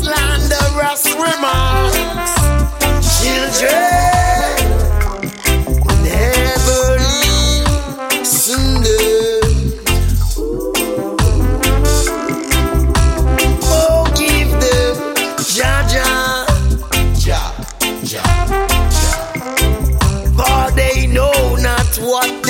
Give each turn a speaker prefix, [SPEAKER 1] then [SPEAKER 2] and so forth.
[SPEAKER 1] slanderous remarks. Children never listen. Forgive them, Jah Jah, Jah Jah, for they know not what